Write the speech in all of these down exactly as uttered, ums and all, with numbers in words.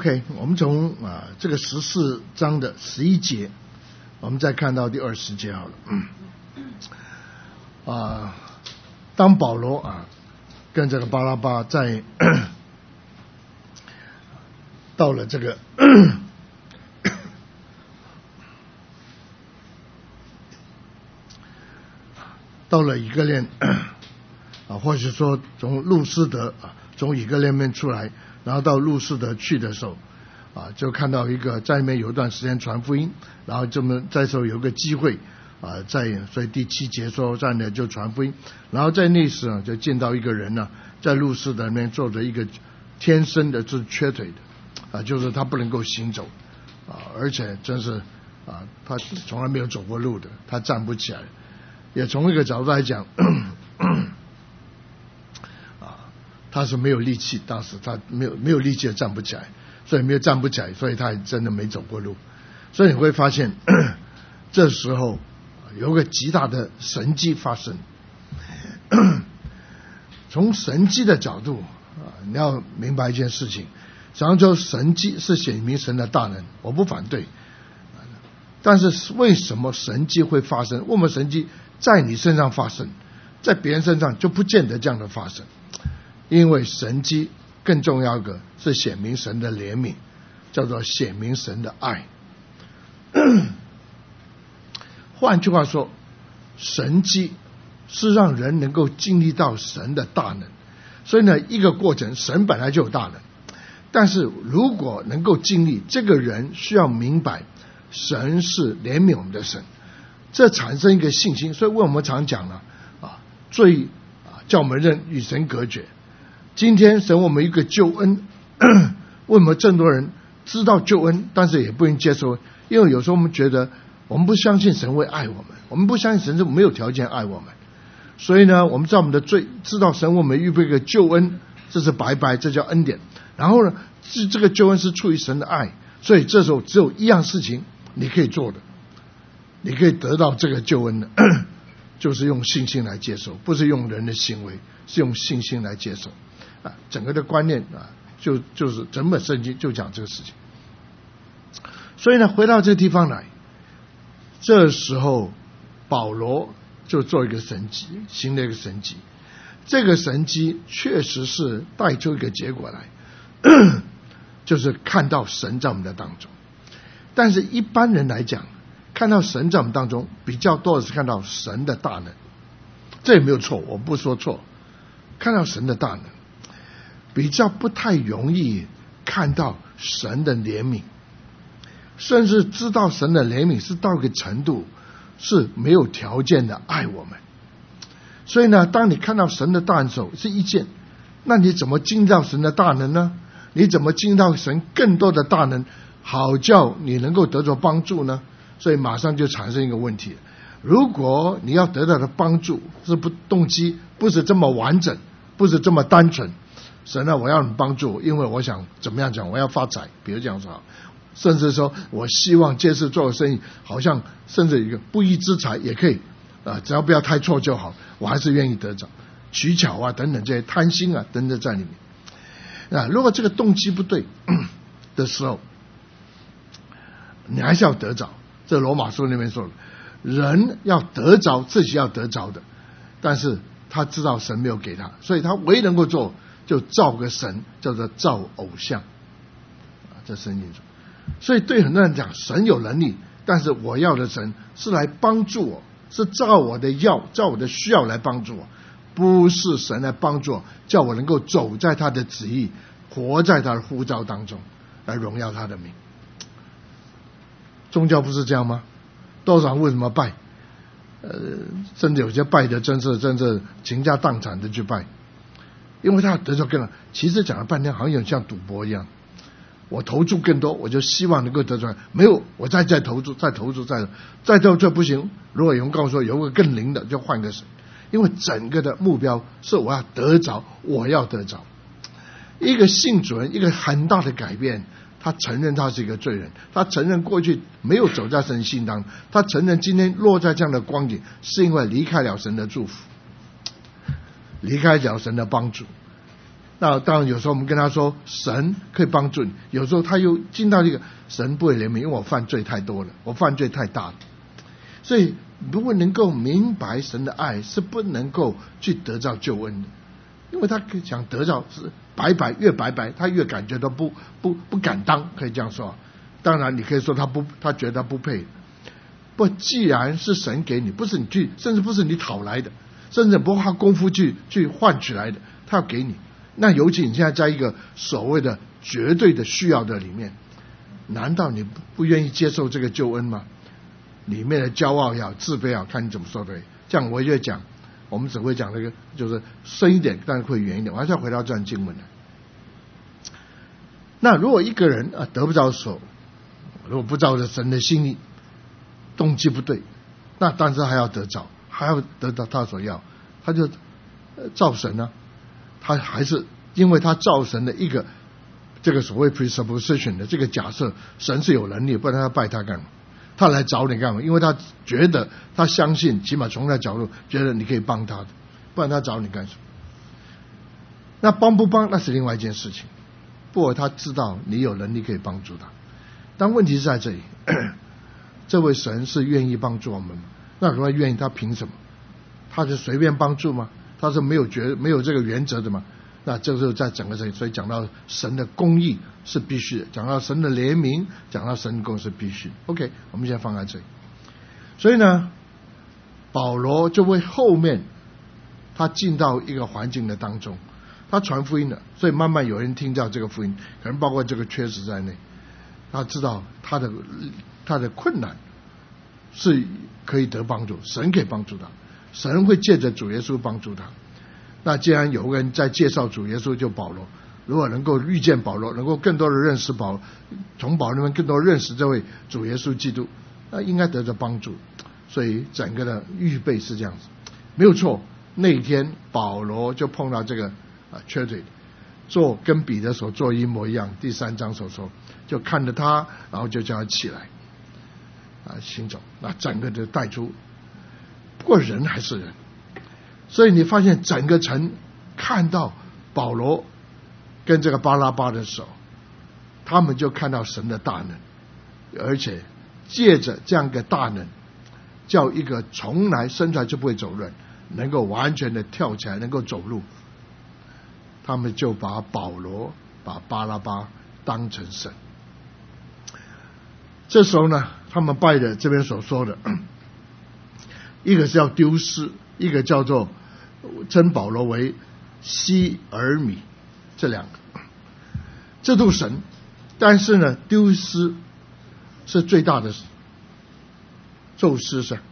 OK， 我们从啊这个十四章的十一节，我们再看到第二十节好了。嗯，啊，当保罗啊跟这个巴拉巴在到了这个到了以哥念啊，或者说从路斯德啊，从以哥念面出来，然后到路斯德去的时候啊，就看到一个在里面有一段时间传福音，然后这么这时候有个机会啊，在所以第七节说在那就传福音，然后在那时啊就见到一个人呢、啊，在路斯德里面坐着一个天生的是缺腿的啊，就是他不能够行走啊，而且真是啊，他从来没有走过路的，他站不起来。也从一个角度来讲，啊，他是没有力气，当时他没有没有力气站不起来，所以没有站不起来，所以他也真的没走过路。所以你会发现，这时候有个极大的神迹发生。从神迹的角度啊，你要明白一件事情，实际上就神迹是显明神的大能，我不反对。但是为什么神迹会发生？为什么神迹在你身上发生，在别人身上就不见得这样的发生？因为神迹更重要的是显明神的怜悯，叫做显明神的爱。换句话说，神迹是让人能够经历到神的大能。所以呢，一个过程，神本来就有大能，但是如果能够经历，这个人需要明白神是怜悯我们的神，这产生一个信心。所以为我们常讲了啊，罪啊叫我们人与神隔绝。今天神我们一个救恩，为什么这么多人知道救恩，但是也不愿意接受？因为有时候我们觉得我们不相信神会爱我们，我们不相信神是没有条件爱我们，所以呢，我们知道我们的罪，知道神为我们预备一个救恩，这是白白，这叫恩典。然后呢，这这个救恩是出于神的爱，所以这时候只有一样事情你可以做的，你可以得到这个救恩的，就是用信心来接受，不是用人的行为，是用信心来接受啊。整个的观念啊，就就是整本圣经就讲这个事情。所以呢，回到这个地方来，这时候保罗就做一个神迹，行了一个神迹。这个神迹确实是带出一个结果来，就是看到神在我们的当中。但是一般人来讲，看到神在我们当中比较多的是看到神的大能，这也没有错，我不说错。看到神的大能比较不太容易看到神的怜悯，甚至知道神的怜悯是到一个程度是没有条件的爱我们。所以呢，当你看到神的大能时候是一件，那你怎么经历到神的大能呢？你怎么经历到神更多的大能，好叫你能够得着帮助呢？所以马上就产生一个问题，如果你要得到的帮助是不动机不是这么完整，不是这么单纯，神啊，我要你帮助，因为我想怎么样讲，我要发财，比如这样说，甚至说我希望借势做个生意，好像甚至一个不义之财也可以啊，只要不要太错就好，我还是愿意得着，取巧啊等等这些贪心啊等等在里面啊。如果这个动机不对的时候，你还是要得着。这罗马书那边说的，人要得着自己要得着的，但是他知道神没有给他，所以他唯一能够做就造个神，叫做造偶像啊，这圣经说。所以对很多人讲，神有能力，但是我要的神是来帮助我，是照我的要，照我的需要来帮助我，不是神来帮助我，叫我能够走在他的旨意，活在他的呼召当中，来荣耀他的名。宗教不是这样吗？多少人为什么拜？呃，甚至有些拜的真是真是倾家荡产的去拜，因为他得着更多。其实讲了半天，好像有像赌博一样，我投注更多，我就希望能够得出来。没有，我再再投注，再投注，再再到这不行。如果有人告诉我有个更灵的，就换个神。因为整个的目标是我要得着，我要得着。一个信主人，一个很大的改变。他承认他是一个罪人，他承认过去没有走在神心当中，他承认今天落在这样的光景是因为离开了神的祝福，离开了神的帮助。 那当然有时候我们跟他说神可以帮助你，有时候他又进到这个神不会怜悯，因为我犯罪太多了，我犯罪太大了。所以如果能够明白神的爱，是不能够去得到救恩的，因为他想得到是白白，越白白他越感觉到不不不敢当，可以这样说。当然你可以说他不，他觉得他不配。不，既然是神给你，不是你去，甚至不是你讨来的，甚至不花功夫去去换取来的，他要给你。那尤其你现在在一个所谓的绝对的需要的里面，难道你不愿意接受这个救恩吗？里面的骄傲也好，自卑也好，看你怎么说对。这样我就讲，我们只会讲那个就是深一点，但是会远一点。我还是要回到这段经文来。那如果一个人啊得不着手，如果不照着神的心意，动机不对，那但是还要得着，还要得到他所要，他就照神啊。他还是因为他造神的一个这个所谓 presupposition 的这个假设，神是有能力，不然他拜他干嘛？他来找你干嘛？因为他觉得他相信，起码从那角度觉得你可以帮他的，不然他找你干什么？那帮不帮那是另外一件事情，不过他知道你有能力可以帮助他。但问题是在这里，这位神是愿意帮助我们吗？那如果愿意，他凭什么？他是随便帮助吗？他是没有觉没有这个原则的嘛？那这时候在整个这里，所以讲到神的公义是必须的，讲到神的怜悯，讲到神的公义是必须的。OK， 我们现在放在这里。所以呢，保罗就为后面他进到一个环境的当中，他传福音了，所以慢慢有人听到这个福音，可能包括这个缺失在内，他知道他的他的困难是可以得帮助，神可以帮助他。神会借着主耶稣帮助他。那既然有个人在介绍主耶稣，就保罗，如果能够遇见保罗，能够更多的认识保罗，从保罗那边更多认识这位主耶稣基督，那应该得着帮助。所以整个的预备是这样子，没有错。那一天保罗就碰到这个啊瘸腿，做跟彼得所做一模一样。第三章所说，就看着他，然后就叫他起来啊行走，那整个就带出。不过人还是人，所以你发现整个城看到保罗跟这个巴拉巴的时候，他们就看到神的大能，而且借着这样一个大能，叫一个从来生出来就不会走路，能够完全的跳起来，能够走路，他们就把保罗把巴拉巴当成神。这时候呢，他们拜的这边所说的，一个是叫丢失，一个叫做称保罗为希尔米，这两个这都神。但是呢，丢失是最大的，宙斯是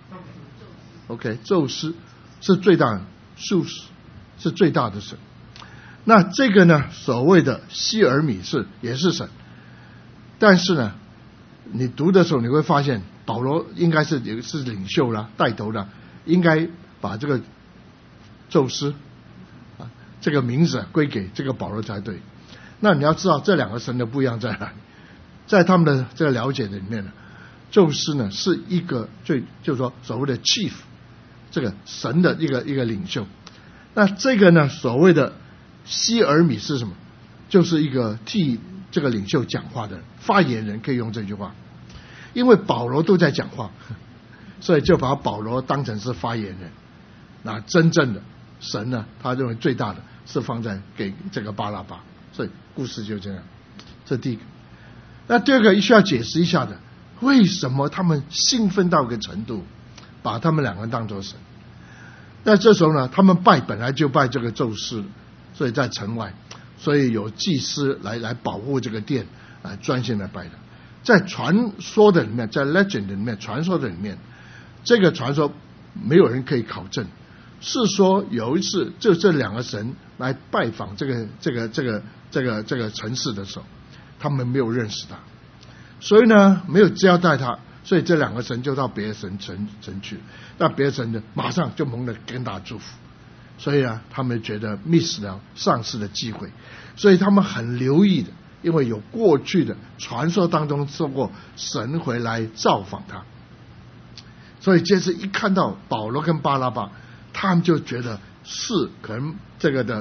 OK， 宙斯是最大的，术士是最大的神。那这个呢，所谓的希尔米是也是神，但是呢，你读的时候你会发现，保罗应该是是领袖啦，带头的，应该把这个宙斯啊这个名字归给这个保罗才对。那你要知道这两个神的不一样在哪里，在他们的这个了解里面呢，宙斯呢是一个最就是说所谓的 chief， 这个神的一个一个领袖。那这个呢所谓的希尔米是什么？就是一个替这个领袖讲话的发言人，可以用这句话。因为保罗都在讲话，所以就把保罗当成是发言人。那真正的神呢，他认为最大的是放在给这个巴拉巴，所以故事就这样。这第一个。那第二个需要解释一下的，为什么他们兴奋到一个程度，把他们两个人当作神？那这时候呢，他们拜本来就拜这个宙斯，所以在城外，所以有祭司来来保护这个殿，来专心来拜的。在传说的里面，在 legend 里面，传说的里面，这个传说没有人可以考证，是说有一次就这两个神来拜访这个这个这个这个这个城市的时候，他们没有认识他，所以呢没有交代他，所以这两个神就到别的神城城去，那别的神呢马上就蒙了更大祝福，所以啊他们觉得 miss 了上次的机会，所以他们很留意的。因为有过去的传说当中说过神回来造访他，所以这次一看到保罗跟巴拉巴，他们就觉得是可能这个的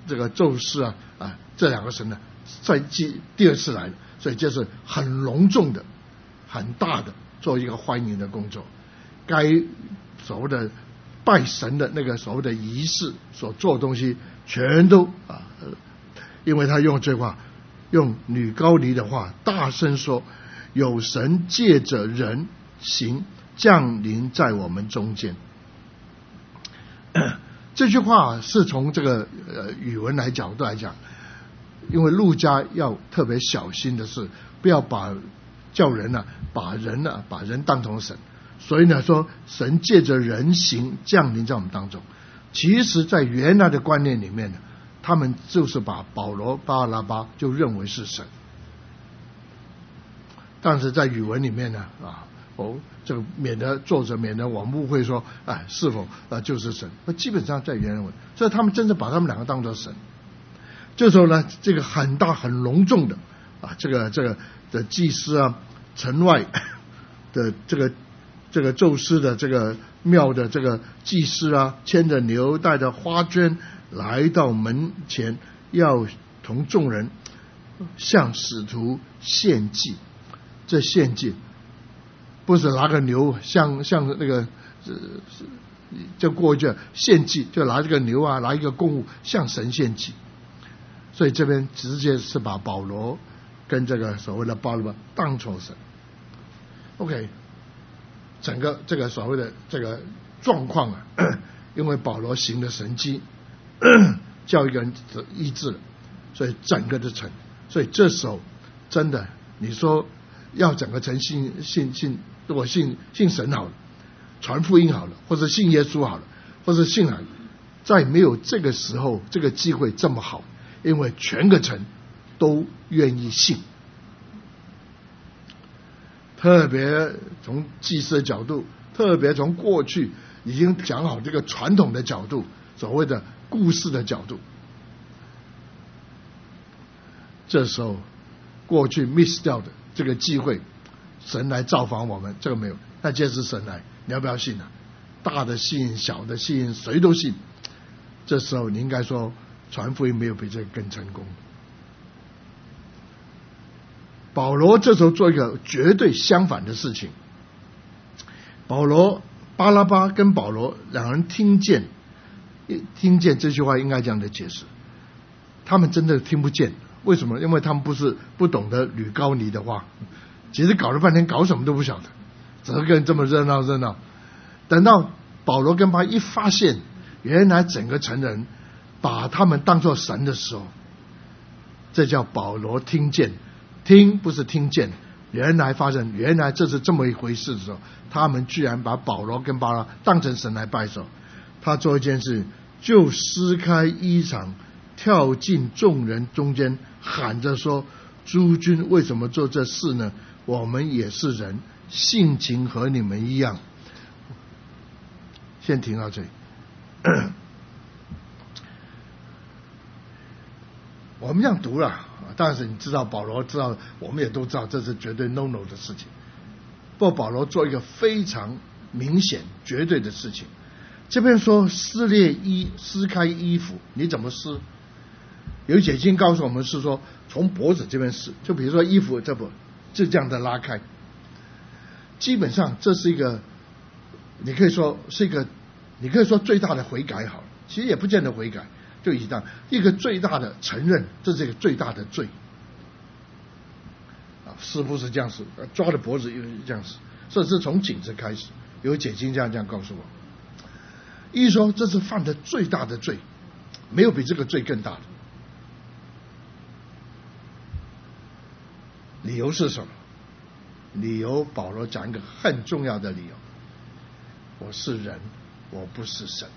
这个宙斯啊啊这两个神呢，在第第二次来，所以这是很隆重的、很大的做一个欢迎的工作。该所谓的拜神的那个所谓的仪式所做的东西，全都啊，因为他用这话，用女高尼的话大声说：“有神借着人形降临在我们中间。”这句话是从这个呃语文来角度来讲，因为路加要特别小心的是，不要把叫人呢、啊、把人呢、啊、把人当成神，所以呢说神借着人形降临在我们当中。其实，在原来的观念里面呢，他们就是把保罗、巴拿巴就认为是神，但是在语文里面呢啊。哦，这个免得作者免得我们误会说，哎，是否呃就是神？那基本上在原文，所以他们真正把他们两个当作神。这时候呢，这个很大很隆重的啊，这个这个的祭司啊，城外的这个这个宙斯的这个庙的这个祭司啊，牵着牛带着花圈来到门前，要同众人向使徒献祭。这献祭不是拿个牛像像那个就过去献祭，就拿这个牛啊，拿一个供物向神献祭。所以这边直接是把保罗跟这个所谓的巴拿巴当作神。OK， 整个这个所谓的这个状况啊，因为保罗行的神迹，叫一个人医治了，所以整个的城，所以这时候真的你说要整个城信信信。如果信信神好了，传福音好了，或者信耶稣好了，或者信了，在没有这个时候这个机会这么好，因为全个城都愿意信。特别从祭司的角度，特别从过去已经讲好这个传统的角度，所谓的故事的角度，这时候过去 miss 掉的这个机会。神来造访我们，这个没有，那这是神来，你要不要信啊？大的信，小的信，谁都信。这时候你应该说，传福音没有比这个更成功。保罗这时候做一个绝对相反的事情。保罗、巴拿巴跟保罗两人听见，听见这句话应该这样的解释，他们真的听不见，为什么？因为他们不是不懂得吕高尼的话。其实搞了半天搞什么都不晓得，只是跟这么热闹热闹。等到保罗跟他一发现，原来整个城人把他们当作神的时候，这叫保罗听见，听不是听见，原来发生，原来这是这么一回事的时候，他们居然把保罗跟巴拿巴当成神来拜手。他做一件事，就撕开衣裳，跳进众人中间，喊着说：“诸君为什么做这事呢？我们也是人，性情和你们一样。”先停到这里。我们这样读了，但是你知道保罗知道，我们也都知道这是绝对 no no 的事情。不过保罗做一个非常明显绝对的事情。这边说撕裂衣，撕开衣服，你怎么撕？有解经告诉我们是说从脖子这边撕，就比如说衣服这不就这样的拉开。基本上这是一个，你可以说是一个，你可以说最大的悔改好了，其实也不见得悔改，就一样一个最大的承认，这是一个最大的罪。啊，师傅是这样死，抓着脖子又是这样死，所以是从颈子开始。有解经这样这样告诉我，意思说这是犯的最大的罪，没有比这个罪更大的。理由是什么？理由保罗讲一个很重要的理由：我是人，我不是神。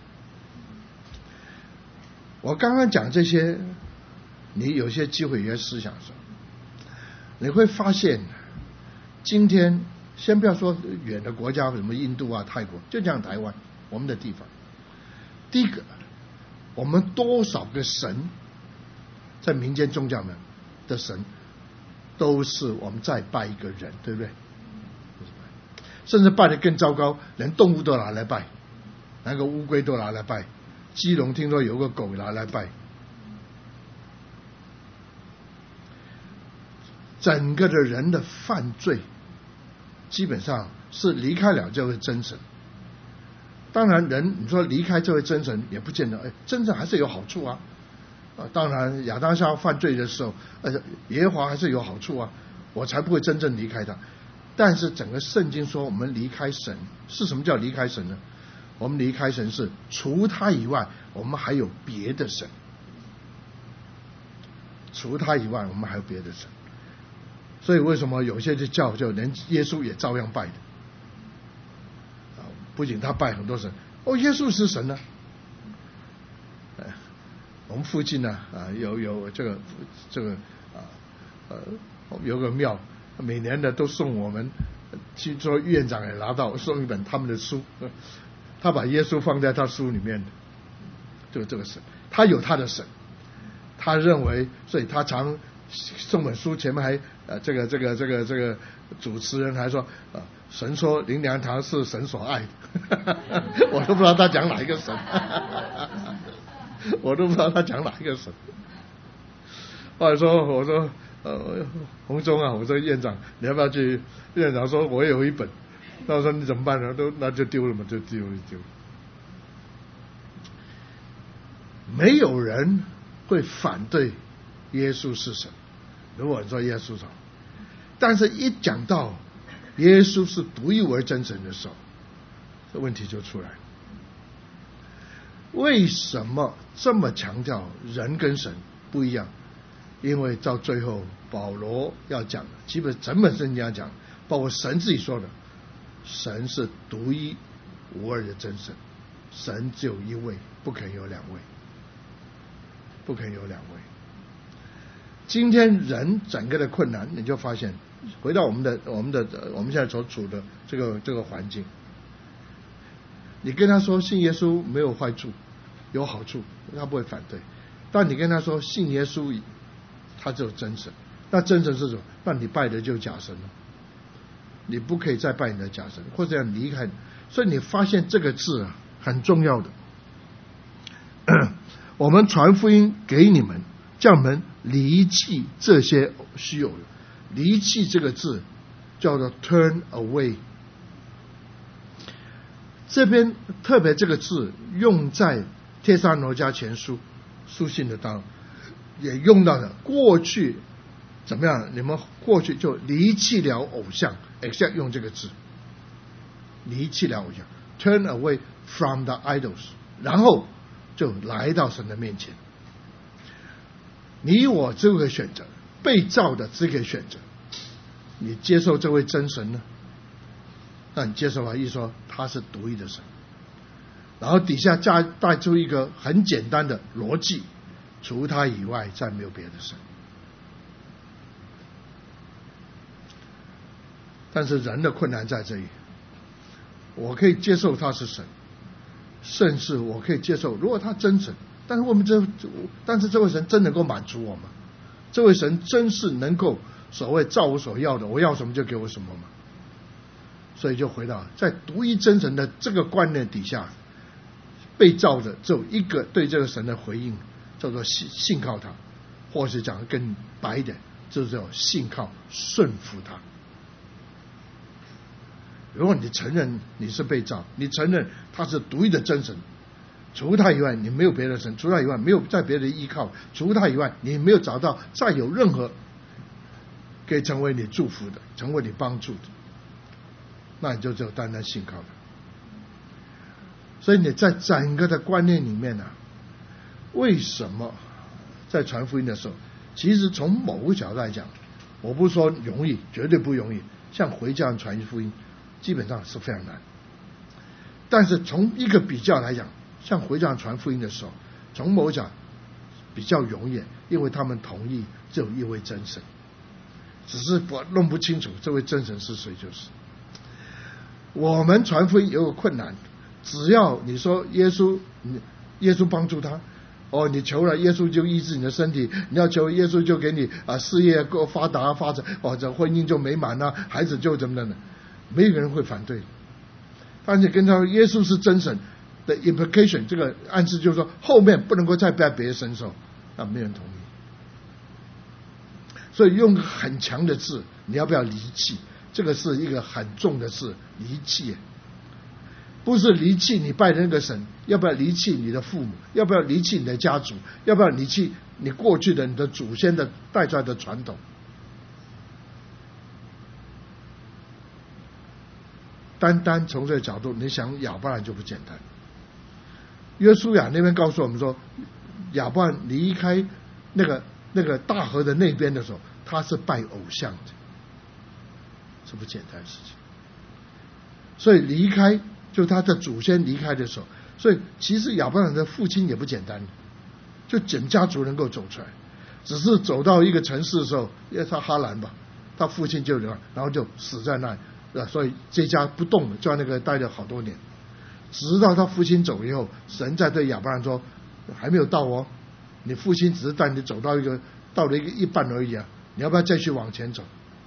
我刚刚讲这些，你有些机会、有些思想的时候，你会发现，今天先不要说远的国家，什么印度啊、泰国，就讲台湾，我们的地方。第一个，我们多少个神，在民间宗教们的神，都是我们在拜一个人，对不对？甚至拜得更糟糕，连动物都拿来拜，那个乌龟都拿来拜，基隆听说有个狗拿来拜， 整个的人的犯罪基本上是离开了这位真神。当然人你说离开这位真神也不见得，哎，真神还是有好处啊。啊，当然亚当夏娃犯罪的时候，呃，耶和华还是有好处啊，我才不会真正离开他。但是整个圣经说我们离开神，是什么叫离开神呢？我们离开神是除他以外我们还有别的神，除他以外我们还有别的神。所以为什么有些的教就连耶稣也照样拜的啊？不仅他拜很多神，哦，耶稣是神呢、啊。我们附近呢啊有有这个这个啊呃有个庙，每年的都送我们，去做院长也拿到送一本他们的书，他把耶稣放在他书里面的，就这个神，他有他的神，他认为，所以他常送本书前面还呃这个这个这个这个主持人还说呃神说灵粮堂是神所爱的，我都不知道他讲哪一个神，我都不知道他讲哪一个神。后来说我说呃洪忠啊，我说院长你要不要去？院长说我有一本，那我说你怎么办呢？都那就丢了嘛，就丢了丢了。没有人会反对耶稣是神，如果说耶稣是神，但是一讲到耶稣是独一无二真神的时候，这问题就出来了。为什么这么强调人跟神不一样？因为到最后保罗要讲的，基本整本圣经要讲，包括神自己说的，神是独一无二的真神，神只有一位，不可以有两位，不可以有两位。今天人整个的困难，你就发现，回到我们的我们的我们现在所处的这个这个环境，你跟他说信耶稣没有坏处，有好处，他不会反对。但你跟他说信耶稣，他只有真神，那真神是什么？那你拜的就是假神了，你不可以再拜你的假神，或者要离开。所以你发现这个字啊很重要的。我们传福音给你们，叫我们离弃这些虚有的。离弃这个字叫做 turn away。这边特别这个字用在帖撒罗尼迦前书书信的当中，也用到了过去怎么样？你们过去就离弃了偶像 ，except 用这个字，离弃了偶像 ，turn away from the idols， 然后就来到神的面前。你我只可以选择，被造的只可以选择，你接受这位真神呢？那你接受吧，一说他是独一的神，然后底下加带出一个很简单的逻辑，除他以外再没有别的神。但是人的困难在这里，我可以接受他是神，甚至我可以接受如果他真神，但是我们这但是这位神真能够满足我吗？这位神真是能够所谓照我所要的，我要什么就给我什么吗？所以就回到在独一真神的这个观念底下，被造的只有一个对这个神的回应，叫做信信靠他，或是讲更白一点，就是叫信靠顺服他。如果你承认你是被造，你承认他是独一的真神，除他以外你没有别的神，除他以外没有再别的依靠，除他以外你没有找到再有任何可以成为你祝福的，成为你帮助的，那你就只有单单信靠他。所以你在整个的观念里面呢、啊，为什么在传福音的时候，其实从某个角度来讲，我不是说容易，绝对不容易，像回教人传福音基本上是非常难。但是从一个比较来讲，像回教人传福音的时候，从某讲比较容易，因为他们同意只有一位真神，只是不弄不清楚这位真神是谁就是。我们传福音有个困难，只要你说耶稣，耶稣帮助他，哦，你求了耶稣就医治你的身体，你要求耶稣就给你啊事业够发达发展，或者婚姻就美满了，孩子就怎么的呢？没有人会反对。但是跟他说耶稣是真神的 implication， 这个暗示就是说后面不能够再拜别的神手，那没人同意。 所以用很强的字，你要不要离弃？这个是一个很重的字，离弃。不是离弃你拜的那个神，要不要离弃你的父母？要不要离弃你的家族？要不要离弃你过去的你的祖先的带出来的传统？单单从这个角度，你想亚伯兰就不简单。约书亚那边告诉我们说，亚伯兰离开那个那个大河的那边的时候，他是拜偶像的，是不简单的事情。所以离开，就他的祖先离开的时候，所以其实亚伯兰的父亲也不简单，就整家族能够走出来，只是走到一个城市的时候，因为他哈兰吧，他父亲就然后就死在那里。所以这家不动了，就在那个待了好多年，直到他父亲走以后，神在对亚伯兰说：“还没有到哦，你父亲只是带你走到一个到了一个一半而已啊，你要不要再去往前走？”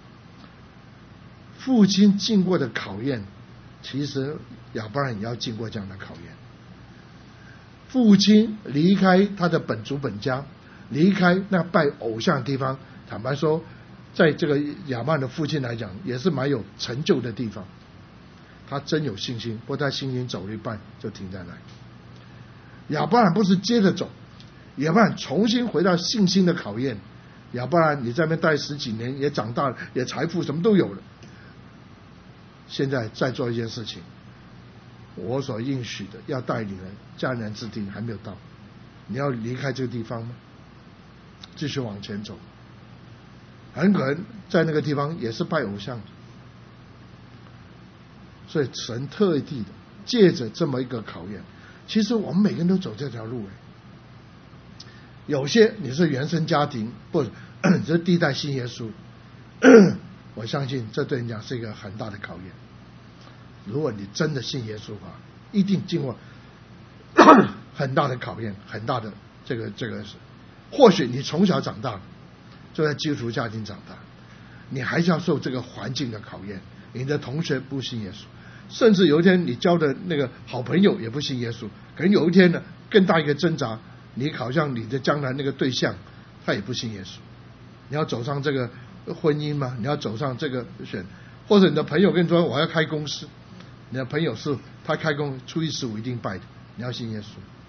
父亲经过的考验，其实亚伯兰也要经过这样的考验。父亲离开他的本族本家，离开那拜偶像的地方，坦白说，在这个亚伯兰的父亲来讲，也是蛮有成就的地方。他真有信心，不过他信心走了一半就停在那里。亚伯兰不是接着走，亚伯兰重新回到信心的考验。亚伯兰，你在那边待十几年，也长大了，也财富什么都有了。现在再做一件事情，我所应许的要带领人迦南之地还没有到，你要离开这个地方吗？继续往前走。很可能在那个地方也是拜偶像的，所以神特地的借着这么一个考验，其实我们每个人都走这条路。有些你是原生家庭，不，你是第一代信耶稣，我相信这对你讲是一个很大的考验。如果你真的信耶稣的话，一定经过很大的考验，很大的这个这个是，或许你从小长大就在基督徒家庭长大，你还是要受这个环境的考验。你的同学不信耶稣，甚至有一天你交的那个好朋友也不信耶稣，可能有一天呢，更大一个挣扎，你好像你的将来那个对象他也不信耶稣，你要走上这个婚姻吗？你要走上这个选，或者你的朋友跟你说我要开公司，你的朋友是他开工初一十五一定拜的，你要信耶稣。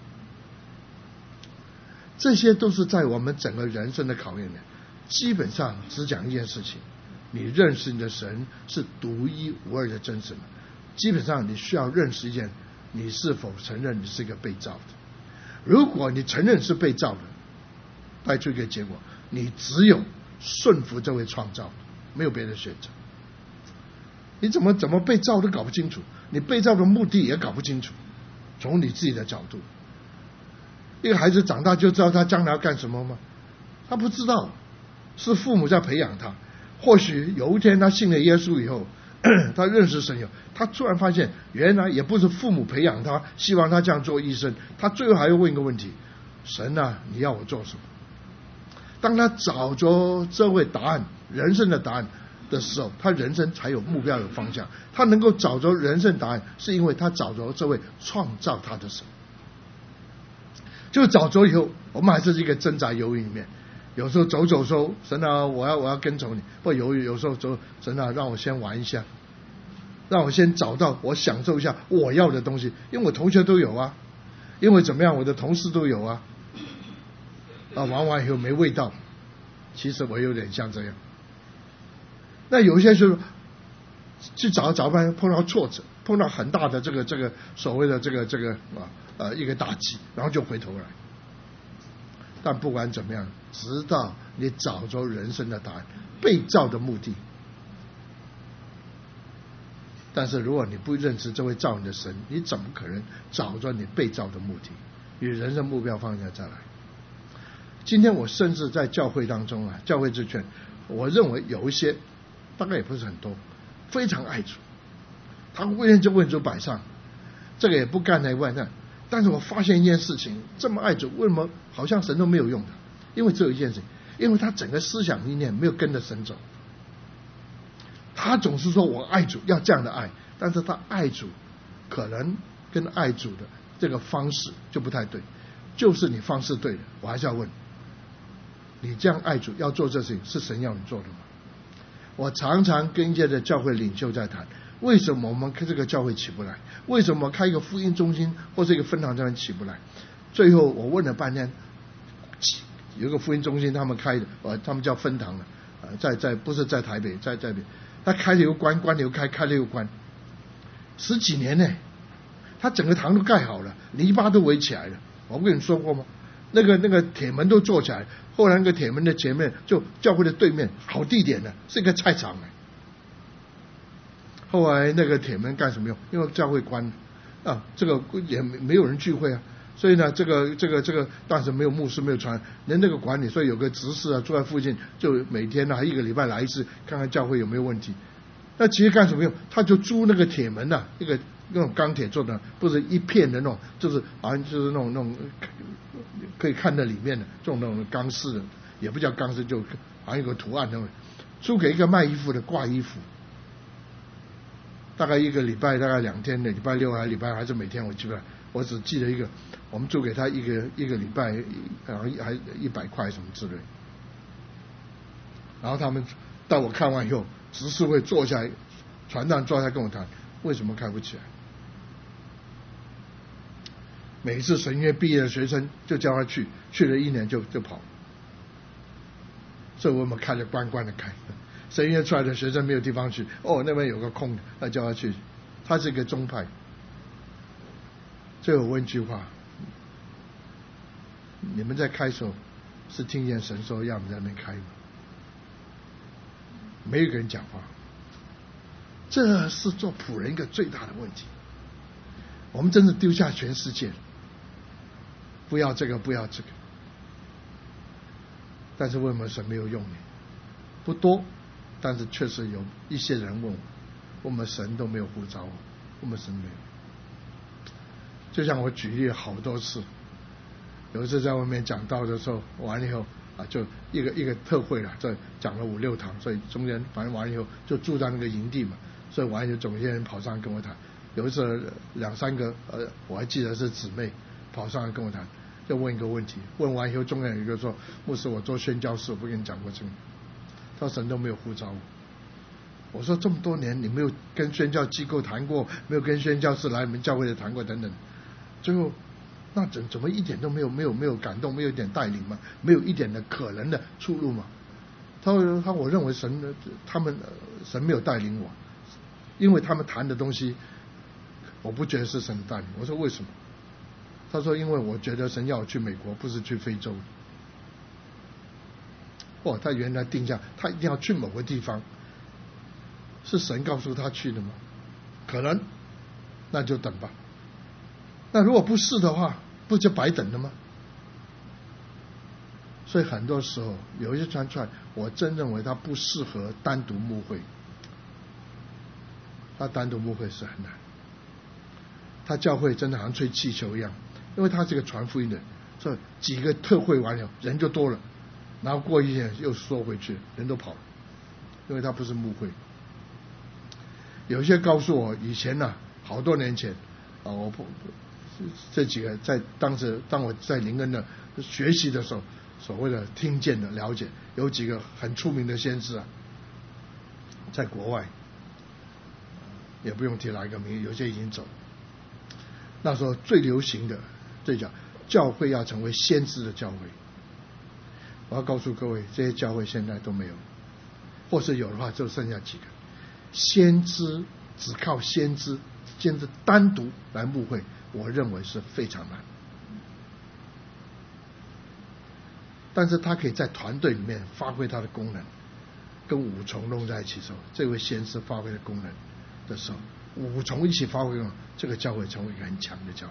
这些都是在我们整个人生的考验里，基本上只讲一件事情：你认识你的神是独一无二的真神。基本上你需要认识一件，你是否承认你是一个被造的。如果你承认是被造的，带出一个结果，你只有顺服这位创造，没有别的选择。你怎么怎么被造都搞不清楚，你被造的目的也搞不清楚。从你自己的角度，一个孩子长大就知道他将来要干什么吗？他不知道，是父母在培养他。或许有一天他信了耶稣以后，他认识神以后，他突然发现原来也不是父母培养他，希望他这样做医生，他最后还要问一个问题：神啊，你要我做什么？当他找着这位答案，人生的答案的时候，他人生才有目标有方向。他能够找着人生答案，是因为他找着这位创造他的神。就找着以后，我们还是一个挣扎犹豫里面。有时候走走说，神啊，我要我要跟从你；或犹豫，有时候走，神啊，让我先玩一下，让我先找到我享受一下我要的东西，因为我同学都有啊，因为怎么样，我的同事都有啊。啊，玩完以后没味道，其实我有点像这样。那有一些就是去找找半碰到挫折，碰到很大的这个这个所谓的这个这个啊呃一个打击，然后就回头来。但不管怎么样，直到你找着人生的答案，被造的目的。但是如果你不认识这位造你的神，你怎么可能找着你被造的目的与人生目标方向再来？今天我甚至在教会当中啊，教会之圈，我认为有一些，大概也不是很多，非常爱主，他为人就问主摆上，这个也不干那问那。但是我发现一件事情，这么爱主，为什么好像神都没有用的？因为只有一件事情，因为他整个思想理念没有跟着神走。他总是说我爱主，要这样的爱，但是他爱主可能跟爱主的这个方式就不太对。就是你方式对了，我还是要问， 你这样爱主要做这事情，是神要你做的吗？我常常跟一些的教会领袖在谈，为什么我们开这个教会起不来？为什么开一个福音中心或者一个分堂教会起不来？最后我问了半天，有一个福音中心他们开的，呃，他们叫分堂的，呃，在在不是在台北，在在北，他开了又关，关了又开，开了又关，十几年呢，他整个堂都盖好了，篱笆都围起来了。我不跟你说过吗？那个那个铁门都做起来，后来那个铁门的前面就教会的对面，好地点呢，是一个菜场呢。后来那个铁门干什么用？因为教会关了啊，这个也没有人聚会啊，所以呢，这个这个这个当时没有牧师，没有传，连那个管理，所以有个执事啊住在附近，就每天啊一个礼拜来一次，看看教会有没有问题。那其实干什么用？他就租那个铁门啊，一个那种钢铁做的，不是一片的那种，就是好像就是那种那种可以看到里面的这种那种钢丝的，也不叫钢丝，就好像有个图案那种，租给一个卖衣服的挂衣服。大概一个礼拜，大概两天的，礼拜六还是礼拜还是每天，我记不得，我只记得一个，我们租给他一个一个礼拜，好像还一百块什么之类。然后他们到我看完以后，执事会坐下来，传道坐下来跟我谈，为什么开不起来？每一次神学毕业的学生就叫他去，去了一年就就跑。所以我们开了关关的开。神学出来的学生没有地方去，哦，那边有个空的，那叫他去。他是一个宗派。最后我问一句话：你们在开的时候是听见神说要我们在那边开吗？没有一个人讲话。这是做仆人一个最大的问题。我们真是丢下全世界，不要这个，不要这个。但是为什么神没有用你？不多。但是确实有一些人问我，我们神都没有呼召我，我们神没有。就像我举例好多次，有一次在外面讲道的时候，完了以后啊，就一个一个特会了，这讲了五六堂，所以中间反正完了以后就住在那个营地嘛，所以完了以后总有些人跑上来跟我谈。有一次两三个呃，我还记得是姊妹跑上来跟我谈，就问一个问题，问完以后中间有一个说，牧师，我做宣教士，我不跟你讲过这个。他神都没有呼召我。我说这么多年你没有跟宣教机构谈过，没有跟宣教士来你们教会的谈过等等，最后那怎怎么一点都没有没有没有感动，没有一点带领吗？没有一点的可能的出路吗？他他我认为神他们神没有带领我，因为他们谈的东西我不觉得是神带领。我说为什么？他说因为我觉得神要我去美国，不是去非洲。哦，他原来定下他一定要去某个地方，是神告诉他去的吗？可能，那就等吧。那如果不是的话，不就白等了吗？所以很多时候有一些传出来，我真认为他不适合单独牧会，他单独牧会是很难。他教会真的好像吹气球一样，因为他是个传福音的，所以几个特会完了人就多了。然后过一天又缩回去，人都跑了，因为他不是牧会。有些告诉我，以前呢、啊，好多年前啊，我不这几个在当时当我在灵恩的学习的时候，所谓的听见的了解，有几个很出名的先知啊，在国外，也不用提哪一个名，有些已经走。那时候最流行的，这叫教会要成为先知的教会。我要告诉各位，这些教会现在都没有，或是有的话就剩下几个。先知只靠先知，先知单独来牧会，我认为是非常难。但是他可以在团队里面发挥他的功能，跟五重弄在一起的时候，这位先知发挥的功能的时候，五重一起发挥，这个教会成为一个很强的教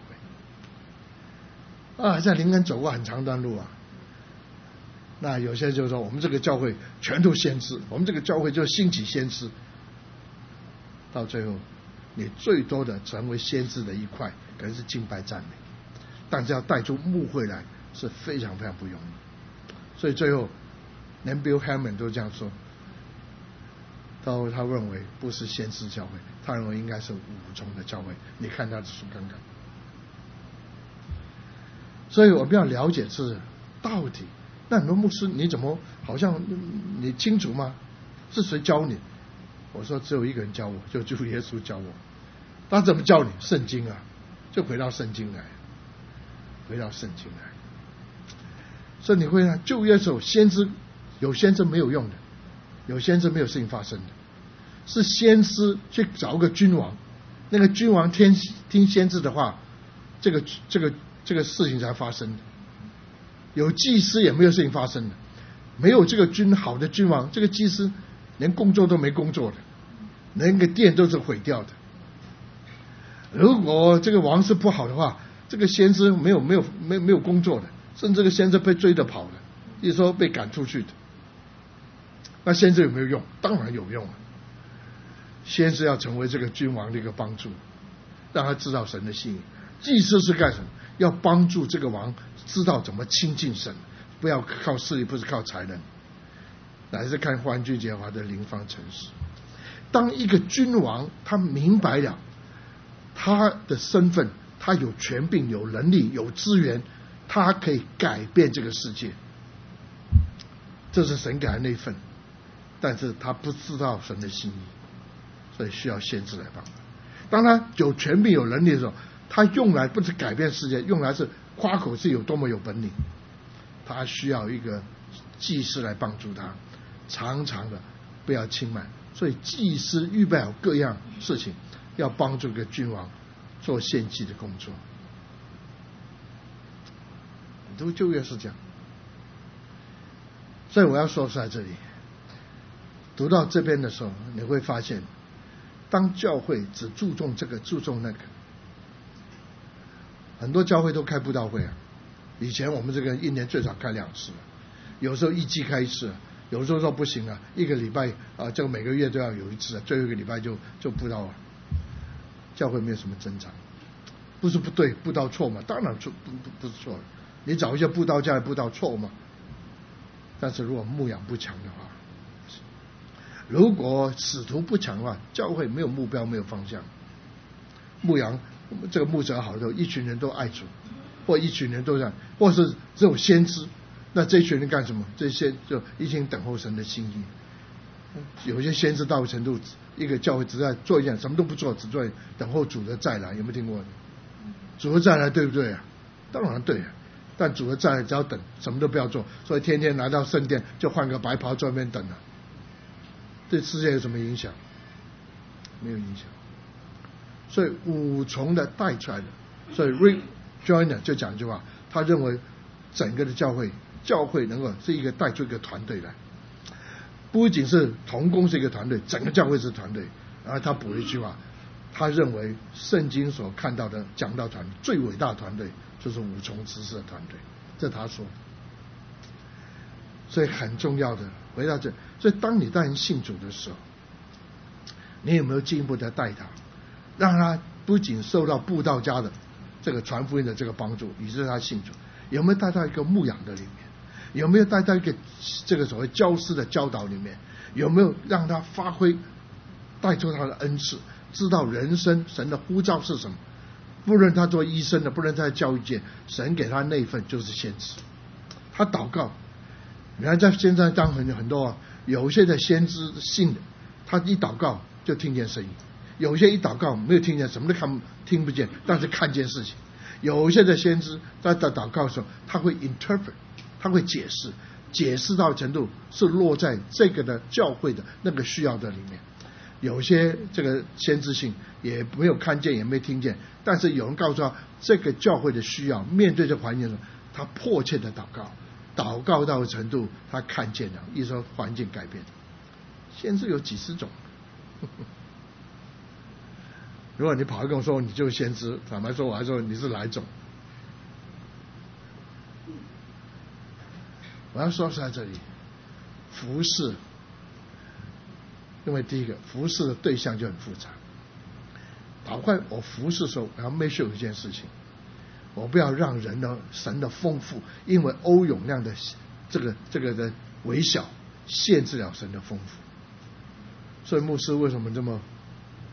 会。啊，在灵恩走过很长段路啊。那有些就说我们这个教会全都先知，我们这个教会就兴起先知，到最后你最多的成为先知的一块可能是敬拜赞美，但是要带出牧会来是非常非常不容易。所以最后连 Bill Hamon 都这样说，他他认为不是先知教会，他认为应该是五重的教会。你看他的书看看。所以我们要了解是到底那很多牧师你怎么好像你清楚吗？是谁教你？我说只有一个人教我，就主耶稣教我。他怎么教你？圣经啊，就回到圣经来，回到圣经来。所以你会看旧约的时候，先知有先知没有用的，有先知没有事情发生的，是先知去找个君王，那个君王听听先知的话，这个这个这个事情才发生的。有祭司也没有事情发生的，没有这个君好的君王，这个祭司连工作都没工作的，连个殿都是毁掉的。如果这个王是不好的话，这个先知没有没有没有没有工作的，甚至这个先知被追着跑的，一说被赶出去的。那先知有没有用？当然有用。先知要成为这个君王的一个帮助，让他知道神的心意。祭司是干什么？要帮助这个王知道怎么亲近神，不要靠势力，不是靠才能，乃是看欢居耶和华的灵方诚实。当一个君王他明白了他的身份，他有权柄、有能力、有资源，他可以改变这个世界，这是神给他那份，但是他不知道神的心意，所以需要先知来帮他。当他有权柄、有能力的时候，他用来不是改变世界，用来是夸口是有多么有本领。他需要一个祭司来帮助他，常常的不要轻慢。所以祭司预备好各样事情，要帮助个君王做献祭的工作。读旧约是这样，所以我要说在这里，读到这边的时候，你会发现，当教会只注重这个注重那个，很多教会都开布道会啊。以前我们这个一年最少开两次，有时候一季开一次，有时候说不行啊，一个礼拜啊，这个每个月都要有一次，最后一个礼拜就就布道了。教会没有什么增长，不是不对，布道错嘛？当然错，不不不是错了。你找一些布道家来布道错嘛？但是如果牧养不强的话，如果使徒不强的话，教会没有目标，没有方向。牧羊这个牧者好的时候，一群人都爱主，或一群人都这样，或是只有先知，那这一群人干什么？这些就一心等候神的心意。有些先知到程度，一个教会只在做一件，什么都不做，只做等候主的再来。有没有听过？主的再来对不对啊？当然对啊。但主的再来只要等，什么都不要做，所以天天来到圣殿就换个白袍在那边等了，对世界有什么影响？没有影响。所以五重的带出来的，所以 Rick Joyner 就讲一句话，他认为整个的教会，教会能够是一个带出一个团队来，不仅是同工是一个团队，整个教会是团队。然后他补了一句话，他认为圣经所看到的讲道团最伟大的团队就是五重职事的团队，这他说。所以很重要的回到这，所以当你带人信主的时候，你有没有进一步的带他，让他不仅受到布道家的这个传福音的这个帮助，以致他信主，有没有带到一个牧养的里面，有没有带到一个这个所谓教师的教导里面，有没有让他发挥带出他的恩赐，知道人生神的呼召是什么。不论他做医生的，不论在教育界，神给他那一份就是先知。他祷告，你看在现在当很很多啊，有些的先知信的，他一祷告就听见声音；有些一祷告没有听见，什么都看听不见，但是看见事情。有些的先知在祷告的时候，他会 interpret， 他会解释，解释到程度是落在这个的教会的那个需要的里面。有些这个先知性也没有看见，也没听见，但是有人告诉他这个教会的需要，面对这环境的时候，他迫切的祷告，祷告到程度他看见了，一说环境改变。先知有几十种，如果你跑来跟我说你就是先知，坦白说我还说你是哪一种。我要说是在这里服侍，因为第一个服侍的对象就很复杂。赶快我服侍的时候，我要 make sure 有一件事情，我不要让人的神的丰富，因为欧永亮的这个这个的微小限制了神的丰富。所以牧师为什么这么？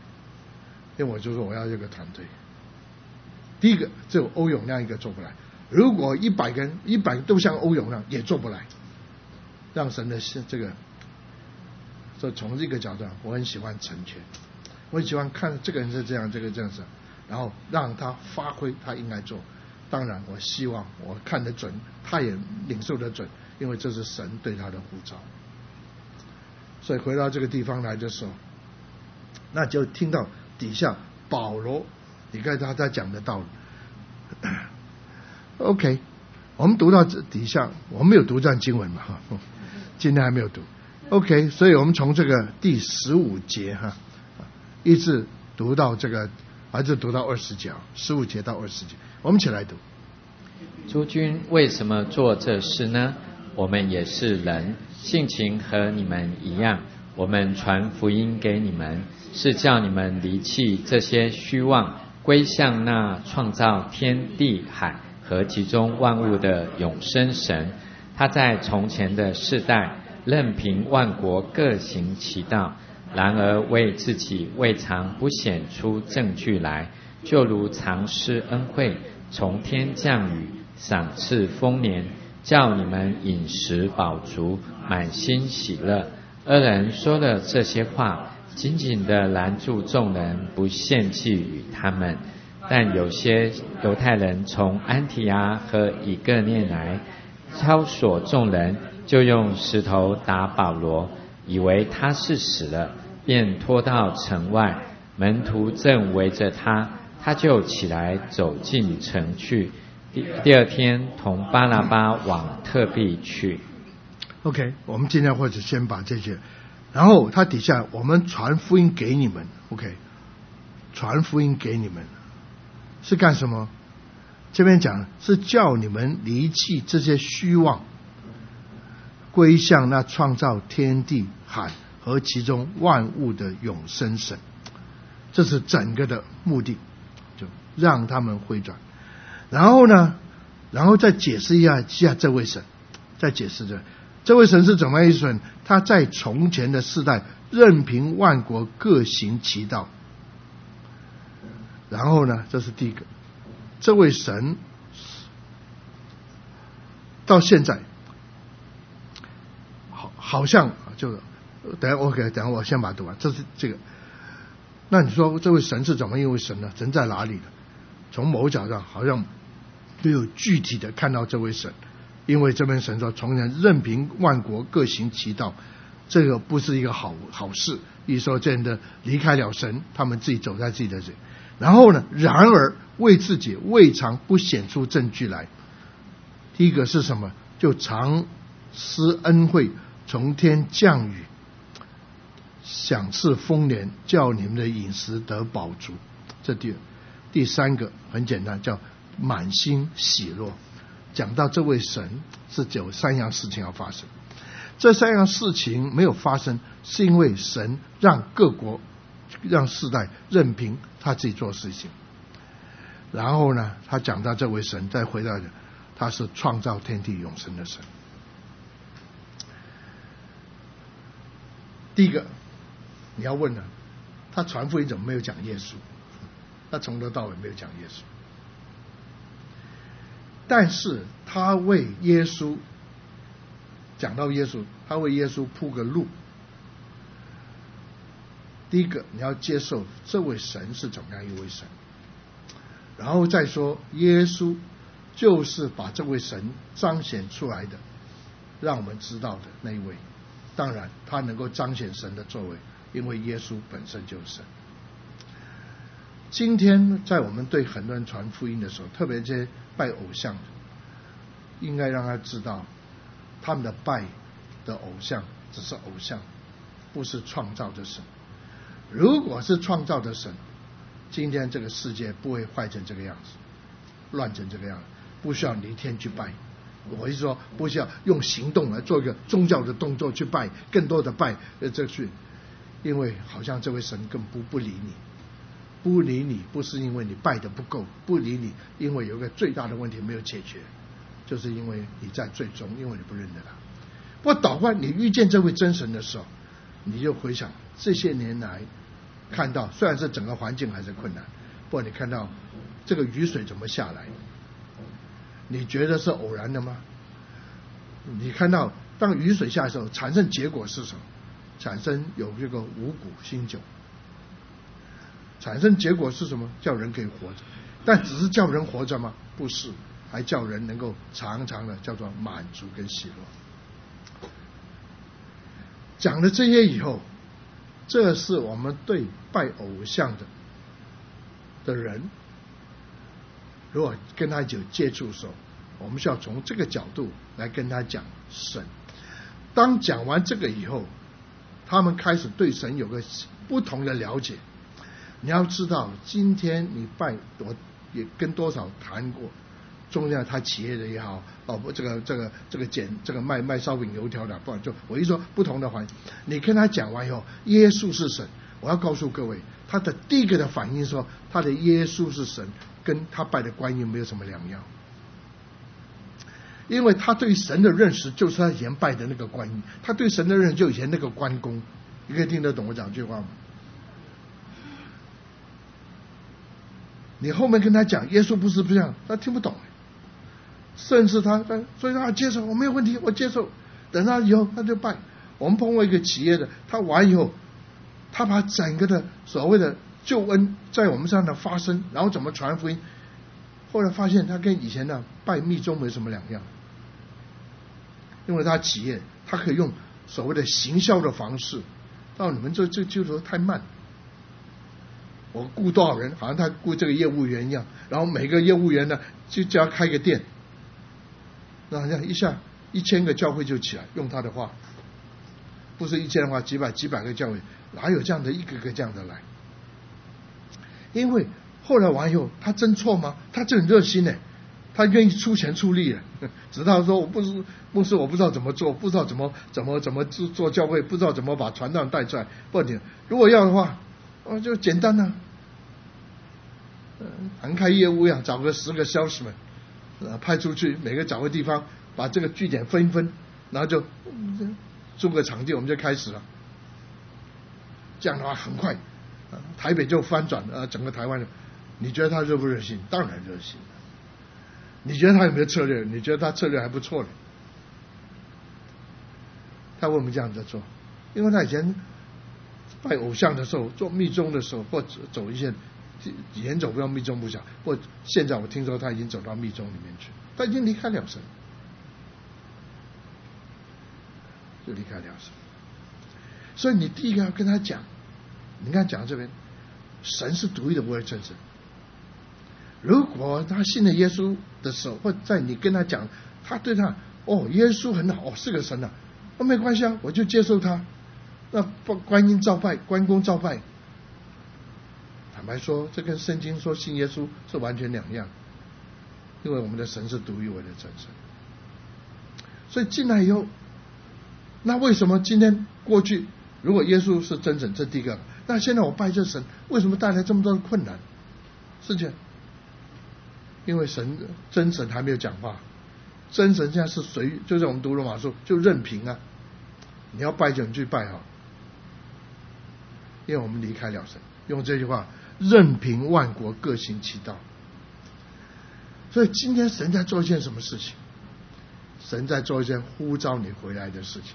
因为我就说我要这个团队。第一个只有欧永亮一个做不来， 如果一百个人一百个都像欧永让，也做不来。让神的这个，所以从这个角度，我很喜欢成全，我很喜欢看这个人是这样，这个这样子，然后让他发挥他应该做。当然，我希望我看得准，他也领受得准，因为这是神对他的呼召。所以回到这个地方来的时候，那就听到底下保罗，你看他在讲的道理。OK， 我们读到这底下，我们没有读这段经文嘛哈，今天还没有读。OK， 所以我们从这个第十五节哈，一直读到这个，还是读到二十节，十五节到二十节，我们一起来读。 诸君为什么做这事呢？我们也是人，性情和你们一样。我们传福音给你们，是叫你们离弃这些虚妄，归向那创造天地海和其中万物的永生神。他在从前的世代，任凭万国各行其道，然而为自己未尝不显出证据来，就如常施恩惠，从天降雨，赏赐丰年，叫你们饮食饱足，满心喜乐。二人说了这些话，紧紧地拦住众人，不献祭与他们。但有些犹太人从安提阿和以各念来，挑唆众人，就用石头打保罗，以为他是死了，便拖到城外。门徒正围着他，他就起来走进城去。第第二天同巴拿巴往特庇去。 OK， 我们今天或者先把这些，然后他底下我们传福音给你们 ，OK， 传福音给你们是干什么？这边讲是叫你们离弃这些虚妄，归向那创造天地海和其中万物的永生神。这是整个的目的，就让他们回转。然后呢，然后再解释一下下这位神，再解释这这位神是怎么样一神？他在从前的世代，任凭万国各行其道。然后呢，这是第一个，这位神到现在，好，好像就等下 OK， 等下我先把它读完。这是这个，那你说这位神是怎么一位神呢？神在哪里呢？从某角上好像没有具体的看到这位神，因为这边神说从前任凭万国各行其道，这个不是一个好好事。一说这样的离开了神，他们自己走在自己的人。然后呢，然而为自己未尝不显出证据来。第一个是什么？就常施恩惠，从天降雨，赏赐丰年，叫你们的饮食得饱足。这第二。第三个很简单，叫满心喜乐。讲到这位神是有三样事情要发生，这三样事情没有发生，是因为神让各国让世代任凭他自己做事情。然后呢，他讲到这位神，再回到他是创造天地永生的神。第一个你要问了，他传福音怎么没有讲耶稣？他从头到尾没有讲耶稣，但是他为耶稣讲到耶稣，他为耶稣铺个路。第一个，你要接受这位神是怎么样一位神，然后再说耶稣就是把这位神彰显出来的，让我们知道的那一位。当然，他能够彰显神的作为，因为耶稣本身就是神。今天在我们对很多人传福音的时候，特别这些拜偶像的，应该让他知道他们的拜的偶像只是偶像，不是创造的神。如果是创造的神，今天这个世界不会坏成这个样子，乱成这个样子，不需要离天去拜。我是说，不需要用行动来做一个宗教的动作去拜，更多的拜呃这去，因为好像这位神更不不理你。不理你不是因为你拜的不够，不理你因为有一个最大的问题没有解决，就是因为你在最终因为你不认得他。不过祷告你遇见这位真神的时候，你就回想这些年来看到，虽然是整个环境还是困难，不过你看到这个雨水怎么下来， 你觉得是偶然的吗？你看到当雨水下的时候，产生结果是什么？产生有这个五谷新酒。产生结果是什么？叫人可以活着。但只是叫人活着吗？不是，还叫人能够常常的叫做满足跟喜乐。讲了这些以后，这是我们对拜偶像的的人，如果跟他有接触的时候，我们需要从这个角度来跟他讲神。当讲完这个以后，他们开始对神有个不同的了解。你要知道，今天你拜，我也跟多少谈过，中间他企业的也好，哦，这个这个这个捡这个卖卖烧饼油条的，不就我一说不同的环境，你跟他讲完以后，耶稣是神，我要告诉各位，他的第一个的反应说，他的耶稣是神，跟他拜的观音没有什么两样，因为他对神的认识就是他以前拜的那个观音，他对神的认识就以前那个关公，你可以听得懂我讲这句话吗？你后面跟他讲耶稣不是这样，他听不懂，甚至他他所以他接受，我没有问题，我接受。等他以后他就拜。我们碰过一个企业的，他完以后，他把整个的所谓的救恩在我们身上的发生，然后怎么传福音，后来发现他跟以前的拜密宗没什么两样，因为他企业他可以用所谓的行销的方式，到你们这这就说太慢。我雇多少人，好像他雇这个业务员一样，然后每个业务员呢就叫他开个店，那好像一下一千个教会就起来，用他的话，不是一千的话，几百几百个教会，哪有这样的一个个这样的来？因为后来完以后，他真错吗？他就很热心呢，他愿意出钱出力了，直到说我不是牧师，我不知道怎么做，不知道怎么怎么怎么做教会，不知道怎么把传道人带出来。不你如果要的话。哦，就简单呐、啊，谈开业务呀，找个十个 salesman， 呃，派出去每个找个地方，把这个据点分一分，然后就租个场地，我们就开始了。这样的话很快，呃、台北就翻转呃整个台湾了。你觉得他热不热心？当然热心。你觉得他有没有策略？你觉得他策略还不错了。他为什么这样子做？因为他以前拜偶像的时候，做密宗的时候，或者走一些以前走不到密宗不讲，或现在我听说他已经走到密宗里面去，他已经离开了神，就离开了神。所以你第一个要跟他讲，你看讲这边，神是独一的无二真神。如果他信了耶稣的时候，或在你跟他讲，他对他哦，耶稣很好，哦是个神啊，那、哦、没关系啊，我就接受他。那观音照拜，关公照拜，坦白说，这跟圣经说信耶稣是完全两样，因为我们的神是独一无二的真神。所以进来以后，那为什么今天过去如果耶稣是真神，这第一个，那现在我拜这神，为什么带来这么多的困难？是这样，因为神真神还没有讲话，真神现在是随，就是我们读罗马书就任凭啊，你要拜就你去拜好。因为我们离开了神，用这句话，任凭万国各行其道。所以今天神在做一件什么事情？神在做一件呼召你回来的事情。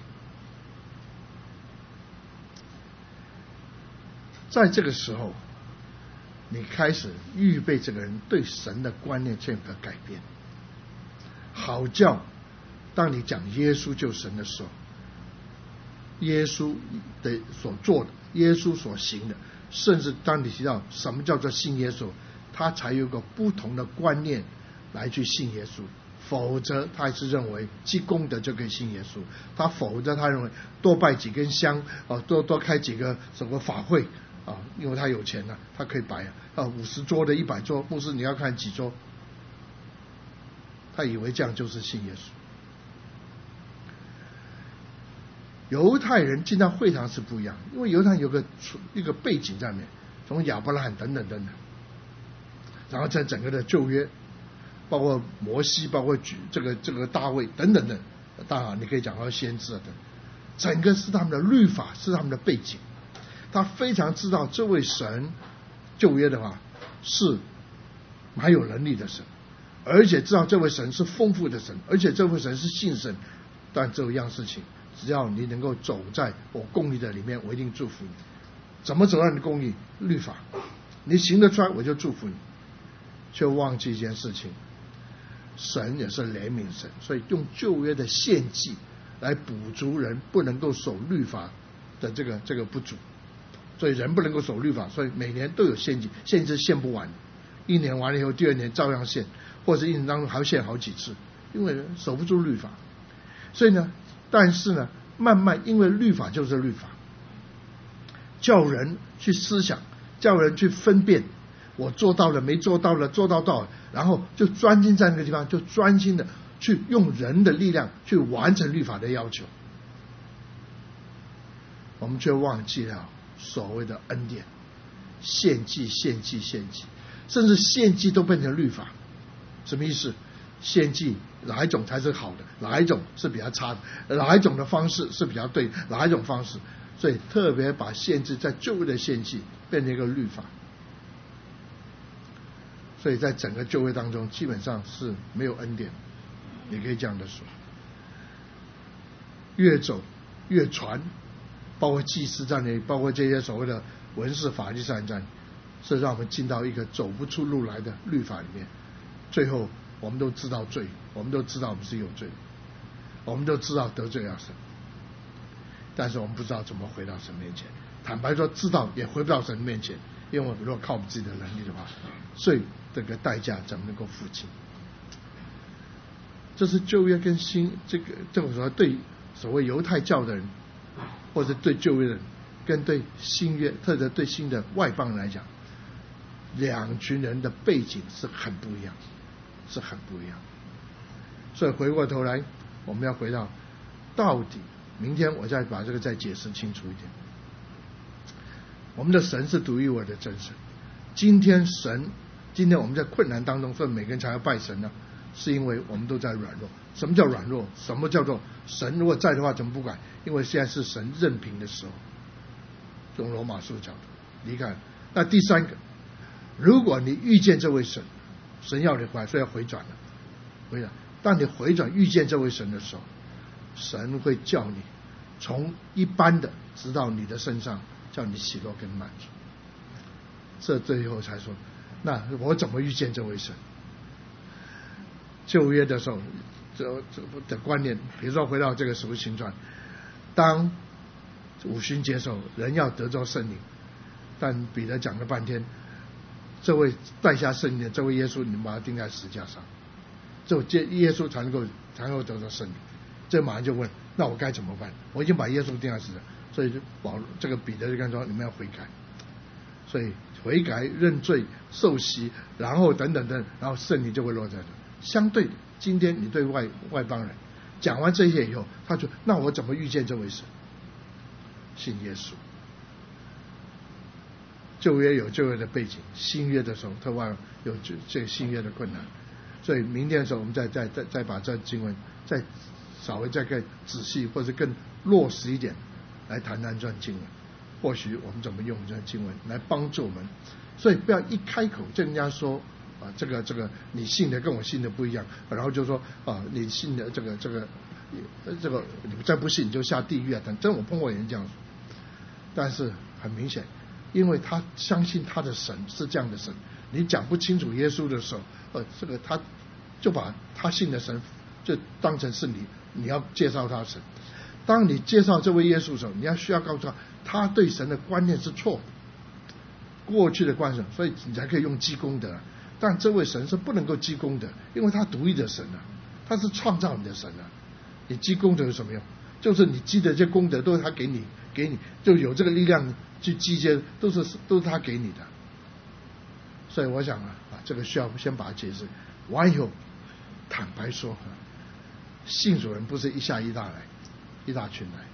在这个时候，你开始预备这个人对神的观念这个改变，好叫当你讲耶稣救神的时候，耶稣的所做的，耶稣所行的，甚至当你提到什么叫做信耶稣，他才有个不同的观念来去信耶稣。否则他还是认为积功德就可以信耶稣，他否则他认为多拜几根香啊，多多开几个什么法会啊，因为他有钱了、啊，他可以摆啊五十桌的一百桌，牧师你要看几桌？他以为这样就是信耶稣。犹太人进到会堂是不一样，因为犹太人有个一个背景在里面，从亚伯拉罕等等等等，然后在整个的旧约，包括摩西，包括举这个这个大卫等等等，当然你可以讲到先知啊等，整个是他们的律法，是他们的背景，他非常知道这位神旧约的话是蛮有能力的神， 而且知道这位神是丰富的神，而且这位神是信神。但这样事情，只要你能够走在我公义的里面，我一定祝福你。怎么走到你的公义？律法，你行得出来，我就祝福你。却忘记一件事情，神也是怜悯神，所以用旧约的献祭来补足人不能够守律法的这个这个不足。所以人不能够守律法，所以每年都有献祭，献祭献不完，一年完了以后，第二年照样献，或者一年当中还要献好几次，因为人守不住律法。所以呢，但是呢，慢慢因为律法就是律法，叫人去思想，叫人去分辨，我做到了没做到了，做到到了，然后就专心在那个地方，就专心的去用人的力量去完成律法的要求。我们却忘记了所谓的恩典，献祭献祭献祭，甚至献祭都变成律法。什么意思？献祭哪一种才是好的，哪一种是比较差的，哪一种的方式是比较对，哪一种方式，所以特别把献祭在旧约的献祭变成一个律法。所以在整个旧约当中基本上是没有恩典，也可以这样的说，越走越传，包括祭司在内，包括这些所谓的文士法利赛人在内，是让我们进到一个走不出路来的律法里面。最后我们都知道罪，我们都知道我们是有罪，我们都知道得罪了神，但是我们不知道怎么回到神面前。坦白说，知道也回不到神面前，因为如果靠我们自己的能力的话，罪这个代价怎么能够付清？这是旧约跟新这个这种说对所谓犹太教的人，或者对旧约的人，跟对新约，特别对新的外邦人来讲，两群人的背景是很不一样，是很不一样。所以回过头来，我们要回到到底，明天我再把这个再解释清楚一点。我们的神是独一无二的真神。今天神，今天我们在困难当中，所以每个人才要拜神呢，是因为我们都在软弱。什么叫软弱？什么叫做神如果在的话，怎么不管？因为现在是神任凭的时候。用罗马书讲的，离开。那第三个，如果你遇见这位神，神要你回来，所以要回转了，回转。当你回转遇见这位神的时候，神会叫你从一般的直到你的身上，叫你喜乐跟满足。这最后才说，那我怎么遇见这位神？旧约的时候，这这的观念，比如说回到这个使徒行传，当五旬节的时候，人要得着圣灵，但彼得讲了半天，这位带下圣灵的这位耶稣，你把他钉在石架上，只有耶稣才能够才能够得着圣灵。这马上就问，那我该怎么办？我已经把耶稣钉在石架，所以就保这个彼得就跟他说，你们要悔改。所以悔改、认罪、受洗，然后等等等，然后圣灵就会落在这。相对的，今天你对外外邦人讲完这些以后，他说，那我怎么遇见这位神？信耶稣。旧约有旧约的背景，新约的时候特外有这个新约的困难，所以明天的时候我们再再再再把这经文再稍微再更仔细或者更落实一点来谈谈这段经文，或许我们怎么用这段经文来帮助我们。所以不要一开口就人家说啊，这个这个你信的跟我信的不一样，然后就说啊，你信的这个这个这个你再不信你就下地狱啊等。真我碰过人这样说，但是很明显，因为他相信他的神是这样的神，你讲不清楚耶稣的时候，呃，这个他就把他信的神就当成是你你要介绍他的神。当你介绍这位耶稣的时候，你要需要告诉他，他对神的观念是错的，过去的观念，所以你才可以用积功德。但这位神是不能够积功德，因为他独一的神啊，他是创造你的神啊。你积功德有什么用？就是你积的这些功德都是他给你，给你就有这个力量去积这些，都是都是他给你的。所以我想啊，啊这个需要先把它解释完以后，坦白说，啊、信主人不是一下一大来，一大群来。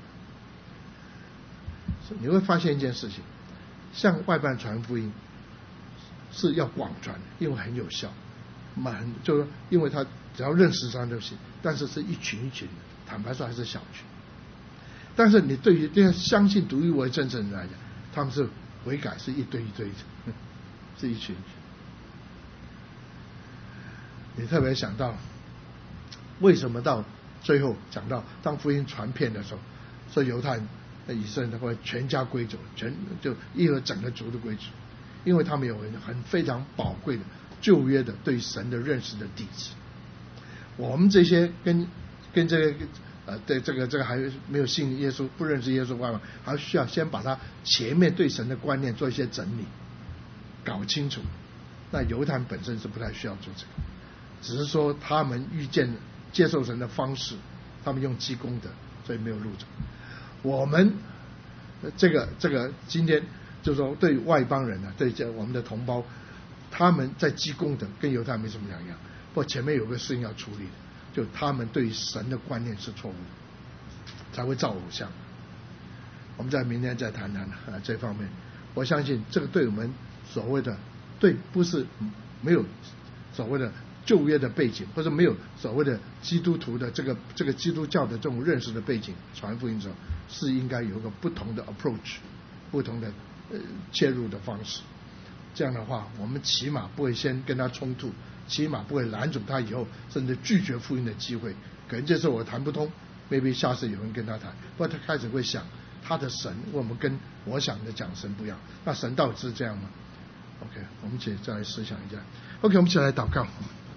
你会发现一件事情，向外邦传福音是要广传，因为很有效，蛮就是因为他只要认识上就行，但是是一群一群的，坦白说还是小群。但是你对于这些相信独一无二真正人来讲，他们是悔改是一堆一堆的，是一群一群。 你特别想到，为什么到最后讲到当福音传遍的时候，说犹太人、以色列人会全家归主，全就一和整个族的归主，因为他们有很非常宝贵的旧约的对神的认识的底子。我们这些跟跟这个呃对这个这个还没有信耶稣、不认识耶稣外，还需要先把他前面对神的观念做一些整理，搞清楚。那犹太人本身是不太需要做这个，只是说他们遇见接受神的方式，他们用积功德，所以没有路走。我们这个这个今天就是说对外邦人啊，对我们的同胞，他们在积功德跟犹太人没什么两样。不过前面有个事情要处理的，就他们对神的观念是错误的，才会造偶像。我们在明天再谈谈啊这方面。我相信这个对我们所谓的对不是没有所谓的旧约的背景，或者没有所谓的基督徒的这个这个基督教的这种认识的背景，传福音的时候是应该有一个不同的 approach， 不同的呃切入的方式。这样的话，我们起码不会先跟他冲突，起码不会拦阻他以后甚至拒绝福音的机会。可能这时候我谈不通 ，maybe 下次有人跟他谈，不过他开始会想他的神，我们跟我想的讲神不一样，那神到底是这样吗 ？OK， 我们一起再来思想一下。OK， 我们一起来祷告。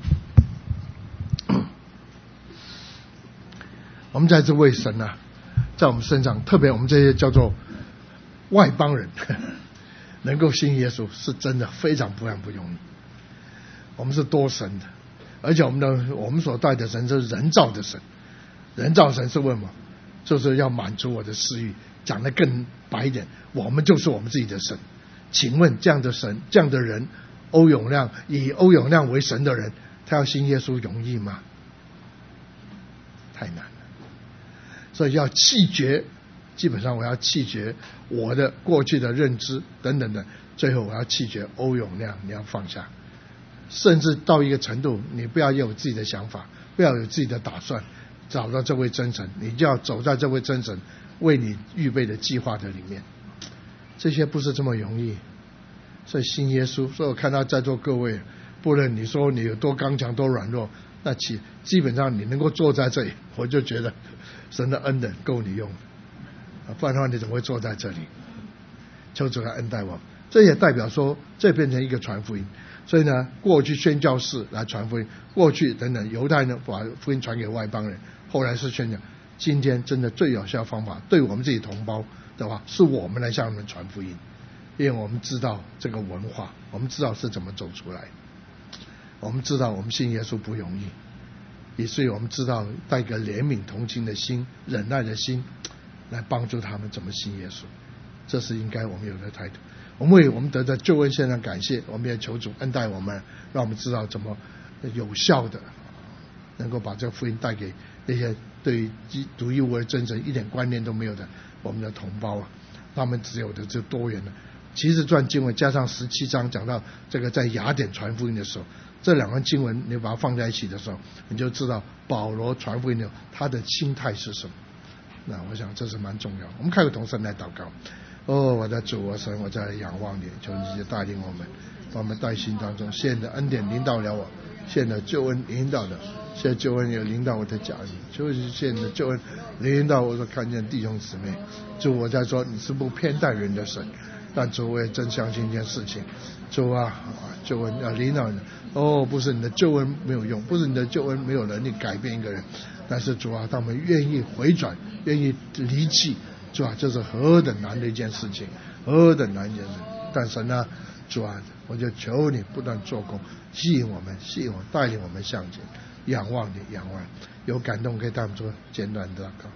我们在这位神啊，在我们身上，特别我们这些叫做外邦人，能够信耶稣，是真的非常非常不容易。我们是多神的，而且我们的我们所带的神是人造的神，人造神是为什么？就是要满足我的私欲。讲得更白一点，我们就是我们自己的神。请问这样的神、这样的人，欧永亮以欧永亮为神的人，他要信耶稣容易吗？太难了。所以要弃绝，基本上我要弃绝我的过去的认知等等的，最后我要弃绝欧永亮，你要放下。甚至到一个程度，你不要有自己的想法，不要有自己的打算，找到这位真神，你就要走在这位真神为你预备的计划的里面。这些不是这么容易。所以信耶稣，所以我看到在座各位，不论你说你有多刚强多软弱，那其基本上你能够坐在这里，我就觉得神的恩典够你用，不然的话你怎么会坐在这里？求主来恩待我。这也代表说，这变成一个传福音。所以呢，过去宣教士来传福音，过去等等犹太人把福音传给外邦人，后来是宣教。今天真的最有效的方法，对我们自己同胞的话，是我们来向他们传福音，因为我们知道这个文化，我们知道是怎么走出来，我们知道我们信耶稣不容易，也所以我们知道带个怜悯同情的心、忍耐的心，来帮助他们怎么信耶稣，这是应该我们有的态度。我们为我们得的救恩献上感谢，我们也求主恩待我们，让我们知道怎么有效的能够把这个福音带给那些对于独一无二真神一点观念都没有的我们的同胞啊，他们只有的就多元的。其实传经文加上十七章讲到这个在雅典传福音的时候，这两个经文你把它放在一起的时候，你就知道保罗传福音的他的心态是什么。那我想这是蛮重要。我们开个同声来祷告。哦，我的主，我神，我在仰望你，求你带领我们，把我们带心当中，现在恩典领导了我，现在救恩领导的，现在救恩也领导我的家人，就是现在救恩领导我所看见弟兄姊妹。主，我在说你是不偏待人的神，但主我也真相信一件事情，主啊，救恩要领导人。哦，不是你的救恩没有用，不是你的救恩没有能力改变一个人，但是主啊，当我们愿意回转，愿意离弃。主啊，这是何等难的一件事情，何等难一件事。但是呢，主啊，我就求你不断做工，吸引我们，吸引我们，带领我们向前，仰望你，仰望。有感动可以带我们做简短的祷告。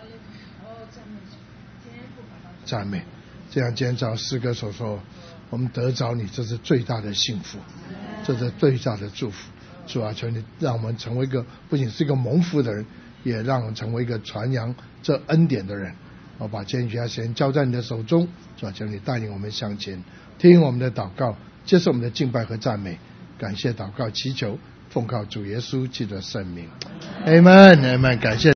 赞美，这样今天照诗歌所说，我们得着你，这是最大的幸福，这是最大的祝福。主啊，求你让我们成为一个不仅是一个蒙福的人，也让我们成为一个传扬这恩典的人。我把今天时间交在你的手中，主啊，求你带领我们向前，听我们的祷告，接受我们的敬拜和赞美，感谢祷告祈求，奉靠主耶稣基督的圣名 ，Amen，Amen， 感谢。